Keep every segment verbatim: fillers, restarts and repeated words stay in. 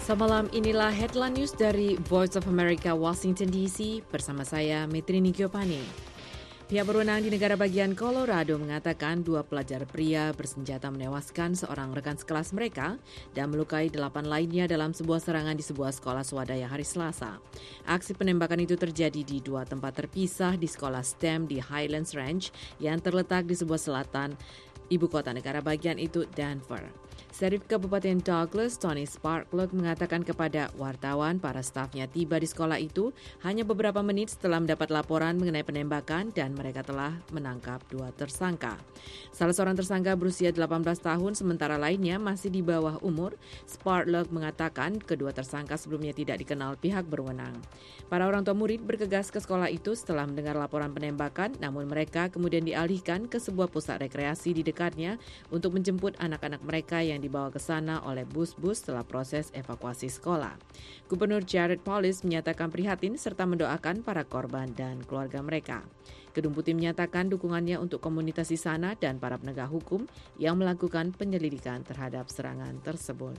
Semalam inilah headline news dari Voice of America, Washington D C bersama saya, Metrini Giopani. Pihak berwenang di negara bagian Colorado mengatakan dua pelajar pria bersenjata menewaskan seorang rekan sekelas mereka dan melukai delapan lainnya dalam sebuah serangan di sebuah sekolah swadaya hari Selasa. Aksi penembakan itu terjadi di dua tempat terpisah di sekolah S T E M di Highlands Ranch yang terletak di sebuah selatan ibu kota negara bagian itu, Denver. Serif Kabupaten Douglas, Tony Sparklock, mengatakan kepada wartawan para stafnya tiba di sekolah itu hanya beberapa menit setelah mendapat laporan mengenai penembakan dan mereka telah menangkap dua tersangka. Salah seorang tersangka berusia delapan belas tahun sementara lainnya masih di bawah umur. Sparklock mengatakan kedua tersangka sebelumnya tidak dikenal pihak berwenang. Para orang tua murid bergegas ke sekolah itu setelah mendengar laporan penembakan, namun mereka kemudian dialihkan ke sebuah pusat rekreasi di dekatnya untuk menjemput anak-anak mereka yang dibawa ke sana oleh bus-bus setelah proses evakuasi sekolah. Gubernur Jared Polis menyatakan prihatin serta mendoakan para korban dan keluarga mereka. Kedung Putih menyatakan dukungannya untuk komunitas di sana dan para penegak hukum yang melakukan penyelidikan terhadap serangan tersebut.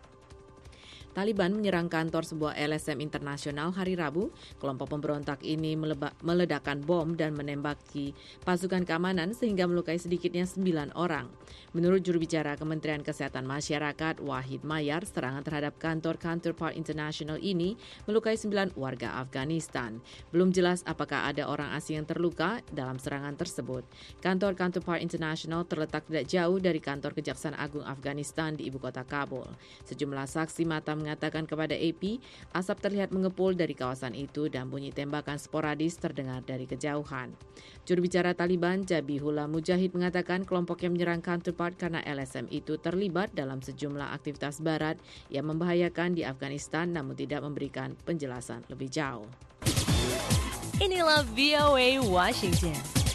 Taliban menyerang kantor sebuah L S M internasional hari Rabu. Kelompok pemberontak ini meleba- meledakkan bom dan menembaki pasukan keamanan sehingga melukai sedikitnya sembilan orang. Menurut juru bicara Kementerian Kesehatan Masyarakat, Wahid Mayar, serangan terhadap kantor Counterpart International ini melukai sembilan warga Afghanistan. Belum jelas apakah ada orang asing yang terluka dalam serangan tersebut. Kantor Counterpart International terletak tidak jauh dari kantor Kejaksaan Agung Afghanistan di ibu kota Kabul. Sejumlah saksi mata mengatakan kepada A P, asap terlihat mengepul dari kawasan itu dan bunyi tembakan sporadis terdengar dari kejauhan. Juru bicara Taliban, Zabihullah Mujahid, mengatakan kelompok yang menyerang Counterpart karena L S M itu terlibat dalam sejumlah aktivitas barat yang membahayakan di Afghanistan namun tidak memberikan penjelasan lebih jauh. Inilah V O A Washington.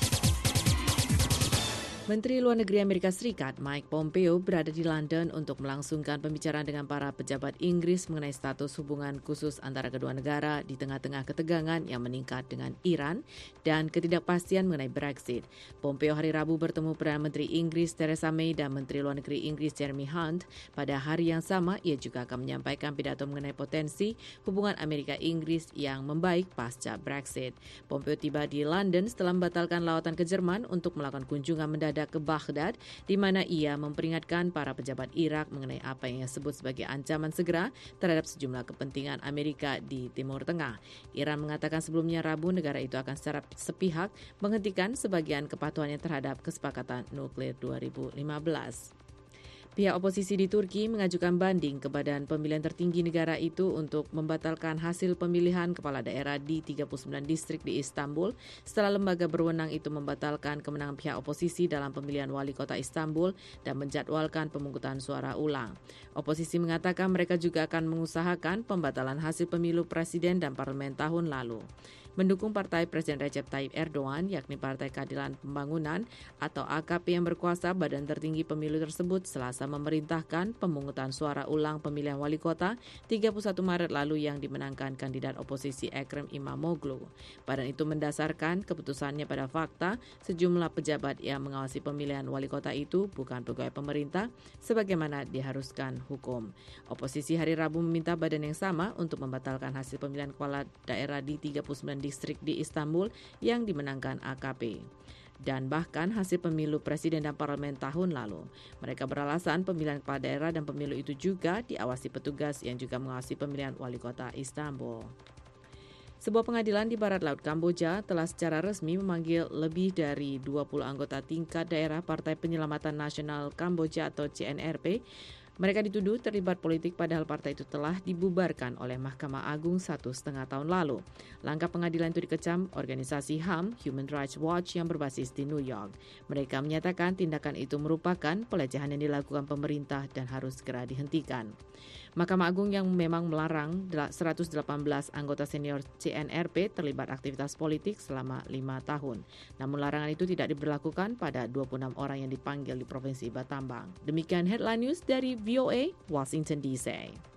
Menteri Luar Negeri Amerika Serikat Mike Pompeo berada di London untuk melangsungkan pembicaraan dengan para pejabat Inggris mengenai status hubungan khusus antara kedua negara di tengah-tengah ketegangan yang meningkat dengan Iran dan ketidakpastian mengenai Brexit. Pompeo hari Rabu bertemu Perdana Menteri Inggris Theresa May dan Menteri Luar Negeri Inggris Jeremy Hunt. Pada hari yang sama, ia juga akan menyampaikan pidato mengenai potensi hubungan Amerika-Inggris yang membaik pasca Brexit. Pompeo tiba di London setelah membatalkan lawatan ke Jerman untuk melakukan kunjungan mendadak ke Baghdad, di mana ia memperingatkan para pejabat Irak mengenai apa yang ia sebut sebagai ancaman segera terhadap sejumlah kepentingan Amerika di Timur Tengah. Iran mengatakan sebelumnya Rabu negara itu akan secara sepihak menghentikan sebagian kepatuhannya terhadap kesepakatan nuklir dua ribu lima belas. Pihak oposisi di Turki mengajukan banding ke Badan Pemilihan Tertinggi negara itu untuk membatalkan hasil pemilihan kepala daerah di tiga puluh sembilan distrik di Istanbul setelah lembaga berwenang itu membatalkan kemenangan pihak oposisi dalam pemilihan wali kota Istanbul dan menjadwalkan pemungutan suara ulang. Oposisi mengatakan mereka juga akan mengusahakan pembatalan hasil pemilu presiden dan parlemen tahun lalu. Mendukung partai Presiden Recep Tayyip Erdogan, yakni Partai Keadilan Pembangunan atau A K P yang berkuasa, badan tertinggi pemilu tersebut Selasa memerintahkan pemungutan suara ulang pemilihan wali kota tiga puluh satu Maret lalu yang dimenangkan kandidat oposisi Ekrem Imamoglu. Badan itu mendasarkan keputusannya pada fakta sejumlah pejabat yang mengawasi pemilihan wali kota itu bukan pegawai pemerintah sebagaimana diharuskan hukum. Oposisi hari Rabu meminta badan yang sama untuk membatalkan hasil pemilihan kepala daerah di tiga puluh sembilan distrik di Istanbul yang dimenangkan A K P. Dan bahkan hasil pemilu presiden dan parlemen tahun lalu. Mereka beralasan pemilihan kepala daerah dan pemilu itu juga diawasi petugas yang juga mengawasi pemilihan wali kota Istanbul. Sebuah pengadilan di barat laut Kamboja telah secara resmi memanggil lebih dari dua puluh anggota tingkat daerah Partai Penyelamatan Nasional Kamboja atau C N R P. Mereka dituduh terlibat politik padahal partai itu telah dibubarkan oleh Mahkamah Agung satu setengah tahun lalu. Langkah pengadilan itu dikecam organisasi H A M, Human Rights Watch yang berbasis di New York. Mereka menyatakan tindakan itu merupakan pelecehan yang dilakukan pemerintah dan harus segera dihentikan. Mahkamah Agung yang memang melarang seratus delapan belas anggota senior C N R P terlibat aktivitas politik selama lima tahun. Namun larangan itu tidak diberlakukan pada dua puluh enam orang yang dipanggil di Provinsi Battambang. Demikian headline news dari V O A Washington D C.